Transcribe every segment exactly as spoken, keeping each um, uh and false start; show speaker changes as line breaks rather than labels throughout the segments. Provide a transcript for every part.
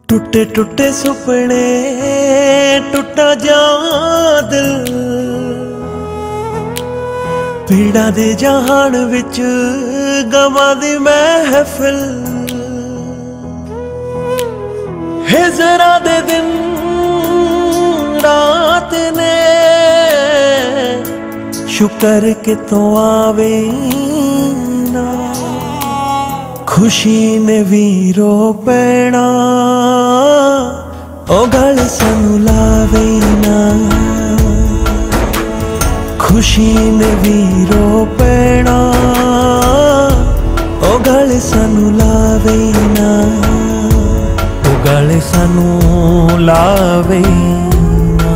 टुटे टुटे सुपने टुटा जा दिल, पीड़ा दे जहान विच गवां दी महफिल। हिजरा दे दिन रात ने शुक्र के तो आवे ना, खुशी ने वीरो पैना ओ गल सानू लावे ना। खुशी ने वीरो पैना ओ गल सानू लावे ना, ओ गल सानू लावे ना।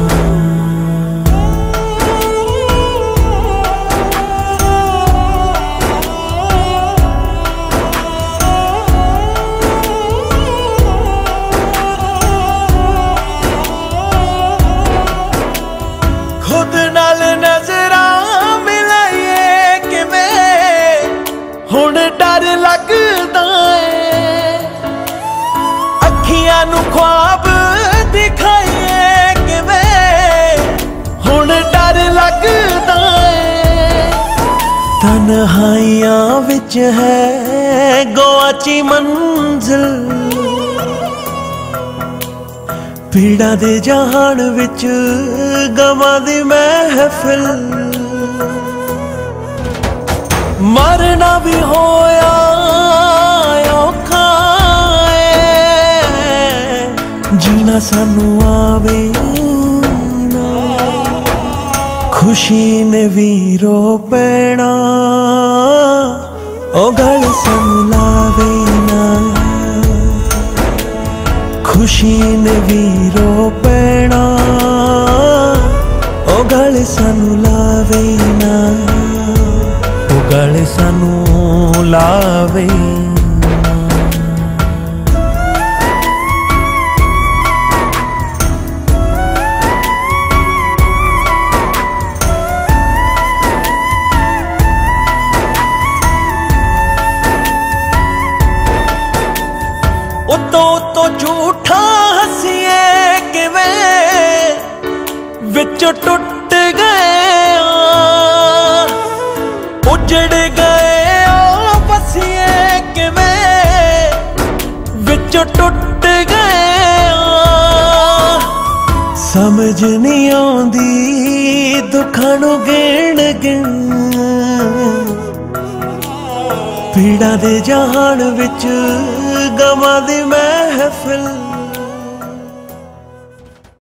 खुद नाल नजरा मिलाइए किवें हुण डर लगदा है, अखियां नू ख्वाब दिखाइए किवें हुण डर लगदा है। तन्हाइयां विच है गोआची मंजिल, पीड़ा दे जहान विच गवां दी महफिल। मरना भी होया औखा है, जीना सानू आवे ना। खुशी ने वीरो पैना ओ गल सानू लावे ना। खुशी ने वीरो पैना ओ गल सानू लावे ना, ओ गल सानू लावे ना। उतो उतो झूठा हसीए किवें विच टुट गए, उजड़ गए ओ बसीए किवें विच टुट गए। समझ नहीं आउंदी दुखां नू गिण गिण, पीड़ा दे जहान विच गवां दी महफिल।